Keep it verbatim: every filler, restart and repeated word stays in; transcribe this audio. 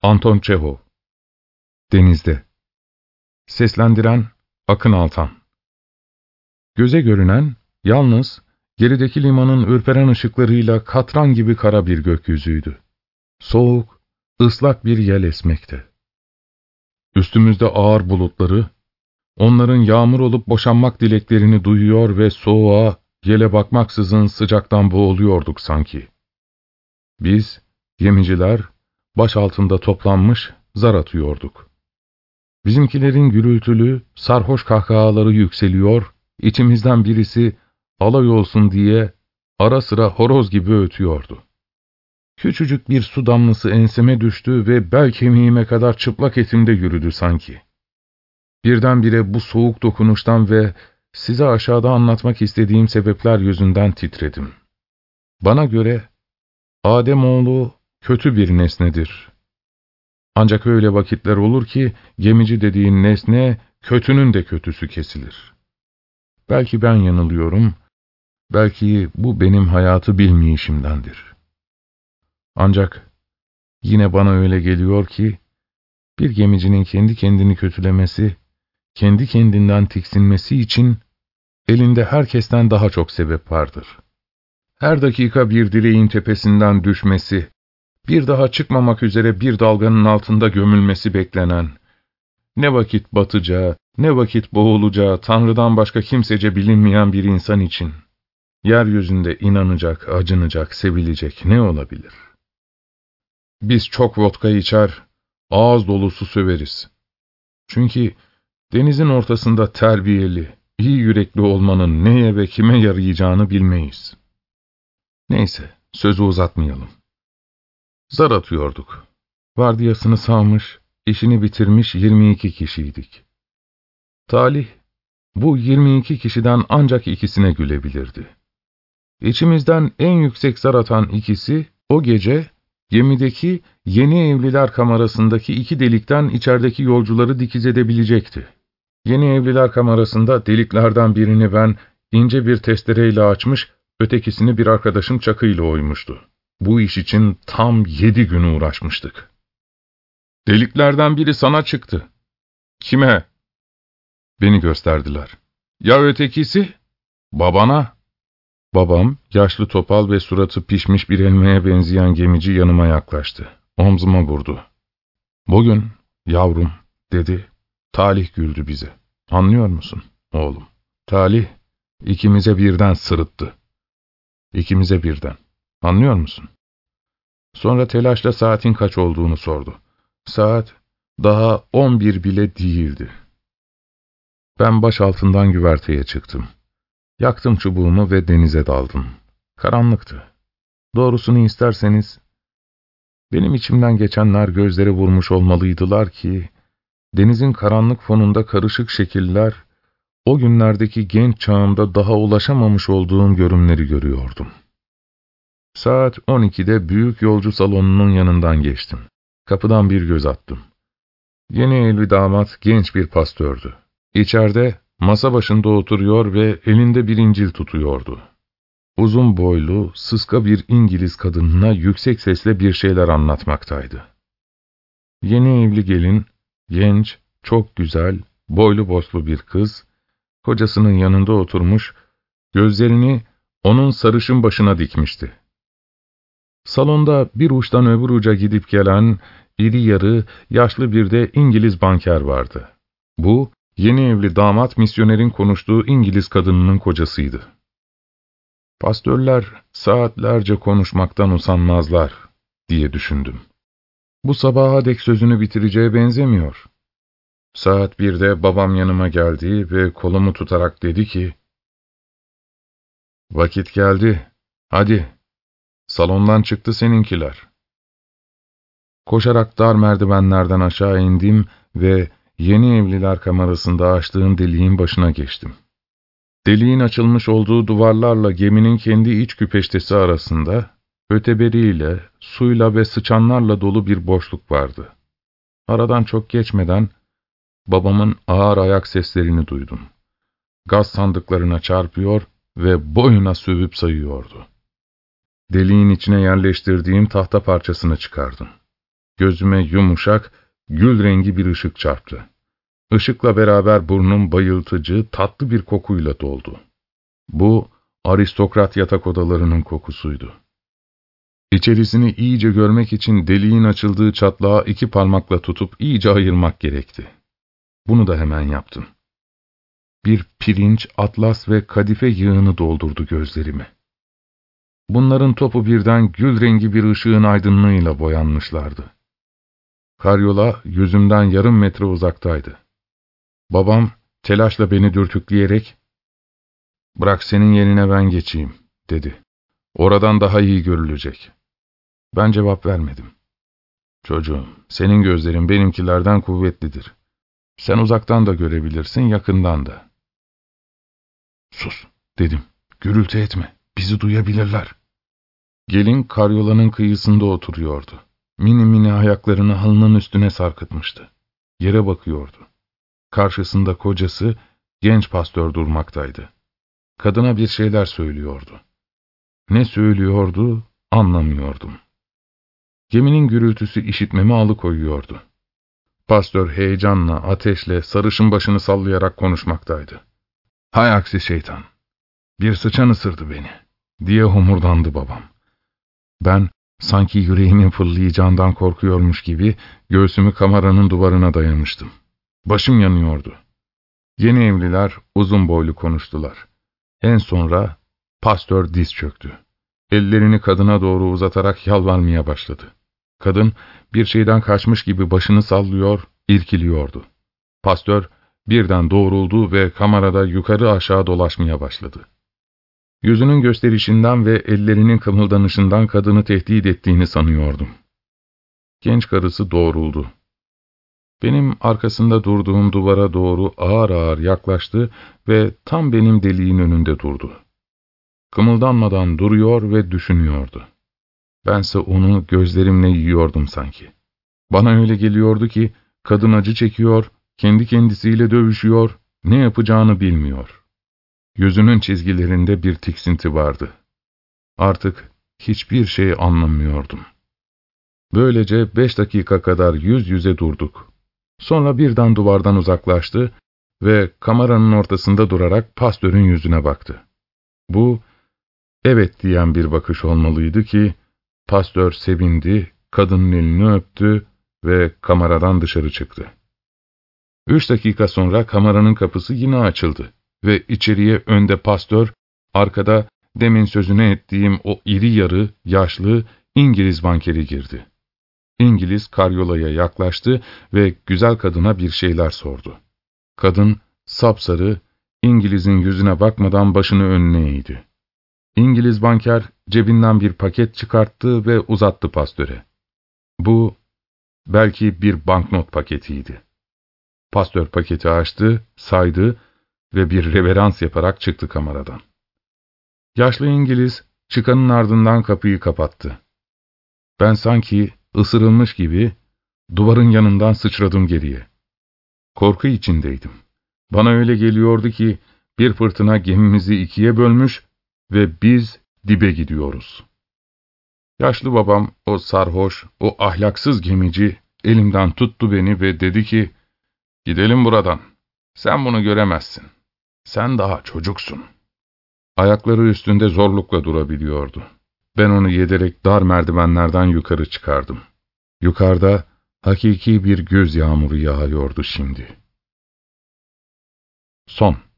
Anton Çehov. Denizde. Seslendiren Akın Altan. Göze görünen, yalnız, gerideki limanın ürperen ışıklarıyla katran gibi kara bir gökyüzüydü. Soğuk, ıslak bir yel esmekte. Üstümüzde ağır bulutları, onların yağmur olup boşanmak dileklerini duyuyor ve soğuğa, yele bakmaksızın sıcaktan boğuluyorduk sanki. Biz, gemiciler, baş altında toplanmış, zar atıyorduk. Bizimkilerin gürültülü, sarhoş kahkahaları yükseliyor, içimizden birisi, alay olsun diye, ara sıra horoz gibi ötüyordu. Küçücük bir su damlası enseme düştü ve bel kemiğime kadar çıplak etimde yürüdü sanki. Birdenbire bu soğuk dokunuştan ve size aşağıda anlatmak istediğim sebepler yüzünden titredim. Bana göre, Ademoğlu kötü bir nesnedir. Ancak öyle vakitler olur ki, gemici dediğin nesne, kötünün de kötüsü kesilir. Belki ben yanılıyorum, belki bu benim hayatı bilmeyişimdendir. Ancak, yine bana öyle geliyor ki, bir gemicinin kendi kendini kötülemesi, kendi kendinden tiksinmesi için, elinde herkesten daha çok sebep vardır. Her dakika bir direğin tepesinden düşmesi, bir daha çıkmamak üzere bir dalganın altında gömülmesi beklenen, ne vakit batacağı, ne vakit boğulacağı Tanrı'dan başka kimsece bilinmeyen bir insan için, yeryüzünde inanacak, acınacak, sevilecek ne olabilir? Biz çok vodka içer, ağız dolusu söveriz. Çünkü denizin ortasında terbiyeli, iyi yürekli olmanın neye ve kime yarayacağını bilmeyiz. Neyse, sözü uzatmayalım. Zar atıyorduk. Vardiyasını sağmış, işini bitirmiş yirmi iki kişiydik. Talih, bu yirmi iki kişiden ancak ikisine gülebilirdi. İçimizden en yüksek zar atan ikisi, o gece, gemideki yeni evliler kamerasındaki iki delikten içerideki yolcuları dikiz edebilecekti. Yeni evliler kamerasında deliklerden birini ben ince bir testereyle açmış, ötekisini bir arkadaşım çakıyla oymuştu. Bu iş için tam yedi gün uğraşmıştık. Deliklerden biri sana çıktı. Kime? Beni gösterdiler. Ya ötekisi? Babana. Babam, yaşlı topal ve suratı pişmiş bir elmaya benzeyen gemici yanıma yaklaştı. Omzuma vurdu. Bugün, yavrum, dedi, talih güldü bize. Anlıyor musun, oğlum? Talih, ikimize birden sırıttı. İkimize birden. Anlıyor musun? Sonra telaşla saatin kaç olduğunu sordu. Saat daha on bir bile değildi. Ben baş altından güverteye çıktım. Yaktım çubuğumu ve denize daldım. Karanlıktı. Doğrusunu isterseniz, benim içimden geçenler gözlere vurmuş olmalıydılar ki, denizin karanlık fonunda karışık şekiller, o günlerdeki genç çağımda daha ulaşamamış olduğum görünümleri görüyordum. Saat on ikide büyük yolcu salonunun yanından geçtim. Kapıdan bir göz attım. Yeni evli damat genç bir pastördü. İçeride masa başında oturuyor ve elinde bir İncil tutuyordu. Uzun boylu, sıska bir İngiliz kadınına yüksek sesle bir şeyler anlatmaktaydı. Yeni evli gelin, genç, çok güzel, boylu boslu bir kız, kocasının yanında oturmuş, gözlerini onun sarışın başına dikmişti. Salonda bir uçtan öbür uca gidip gelen, iri yarı, yaşlı bir de İngiliz banker vardı. Bu, yeni evli damat misyonerin konuştuğu İngiliz kadınının kocasıydı. Pastörler saatlerce konuşmaktan usanmazlar, diye düşündüm. Bu sabaha dek sözünü bitireceğe benzemiyor. Saat birde babam yanıma geldi ve kolumu tutarak dedi ki, "Vakit geldi, hadi, salondan çıktı seninkiler." Koşarak dar merdivenlerden aşağı indim ve yeni evliler kamerasında açtığım deliğin başına geçtim. Deliğin açılmış olduğu duvarlarla geminin kendi iç küpeştesi arasında, öteberiyle, suyla ve sıçanlarla dolu bir boşluk vardı. Aradan çok geçmeden, babamın ağır ayak seslerini duydum. Gaz sandıklarına çarpıyor ve boyuna sövüp sayıyordu. Deliğin içine yerleştirdiğim tahta parçasını çıkardım. gözüme yumuşak, gül rengi bir ışık çarptı. Işıkla beraber burnum bayıltıcı, tatlı bir kokuyla doldu. Bu, aristokrat yatak odalarının kokusuydu. İçerisini iyice görmek için deliğin açıldığı çatlağı iki parmakla tutup iyice ayırmak gerekti. Bunu da hemen yaptım. Bir pirinç, atlas ve kadife yığını doldurdu gözlerimi. Bunların topu birden gül rengi bir ışığın aydınlığıyla boyanmışlardı. Karyola yüzümden yarım metre uzaktaydı. Babam telaşla beni dürtükleyerek, ''Bırak senin yerine ben geçeyim.'' dedi. ''Oradan daha iyi görülecek.'' Ben cevap vermedim. ''Çocuğum, senin gözlerin benimkilerden kuvvetlidir. Sen uzaktan da görebilirsin, yakından da.'' ''Sus!'' dedim. ''Gürültü etme, bizi duyabilirler.'' Gelin karyolanın kıyısında oturuyordu. Mini mini ayaklarını halının üstüne sarkıtmıştı. Yere bakıyordu. Karşısında kocası, genç pastör durmaktaydı. Kadına bir şeyler söylüyordu. Ne söylüyordu, anlamıyordum. Geminin gürültüsü işitmemi alıkoyuyordu. Pastör heyecanla, ateşle, sarışın başını sallayarak konuşmaktaydı. ''Hay aksi şeytan! Bir sıçan ısırdı beni!'' diye homurdandı babam. Ben, sanki yüreğimin fırlayacağından korkuyormuş gibi, göğsümü kameranın duvarına dayamıştım. Başım yanıyordu. Yeni evliler uzun boylu konuştular. En sonra pastör diz çöktü. Ellerini kadına doğru uzatarak yalvarmaya başladı. Kadın bir şeyden kaçmış gibi başını sallıyor, irkiliyordu. Pastör birden doğruldu ve kamerada yukarı aşağı dolaşmaya başladı. Yüzünün gösterişinden ve ellerinin kımıldanışından kadını tehdit ettiğini sanıyordum. Genç karısı doğruldu. Benim arkasında durduğum duvara doğru ağır ağır yaklaştı ve tam benim deliğin önünde durdu. Kımıldanmadan duruyor ve düşünüyordu. Bense onu gözlerimle yiyordum sanki. Bana öyle geliyordu ki kadın acı çekiyor, kendi kendisiyle dövüşüyor, ne yapacağını bilmiyor. Yüzünün çizgilerinde bir tiksinti vardı. Artık hiçbir şey anlamıyordum. Böylece beş dakika kadar yüz yüze durduk. Sonra birden duvardan uzaklaştı ve kameranın ortasında durarak pastörün yüzüne baktı. Bu, evet diyen bir bakış olmalıydı ki, pastör sevindi, kadının elini öptü ve kameradan dışarı çıktı. Üç dakika sonra kameranın kapısı yine açıldı ve içeriye önde pastör, arkada demin sözünü ettiğim o iri yarı, yaşlı İngiliz bankeri girdi. İngiliz karyolaya yaklaştı ve güzel kadına bir şeyler sordu. Kadın, sapsarı, İngiliz'in yüzüne bakmadan başını önüne eğdi. İngiliz banker cebinden bir paket çıkarttı ve uzattı pastöre. Bu, belki bir banknot paketiydi. Pastör paketi açtı, saydı ve bir reverans yaparak çıktı kameradan. Yaşlı İngiliz, çıkanın ardından kapıyı kapattı. Ben sanki ısırılmış gibi duvarın yanından sıçradım geriye. Korku içindeydim. Bana öyle geliyordu ki bir fırtına gemimizi ikiye bölmüş ve biz dibe gidiyoruz. Yaşlı babam, o sarhoş, o ahlaksız gemici elimden tuttu beni ve dedi ki, ''Gidelim buradan. Sen bunu göremezsin. Sen daha çocuksun.'' Ayakları üstünde zorlukla durabiliyordu. Ben onu yederek dar merdivenlerden yukarı çıkardım. Yukarıda hakiki bir göz yağmuru yağıyordu şimdi. Son.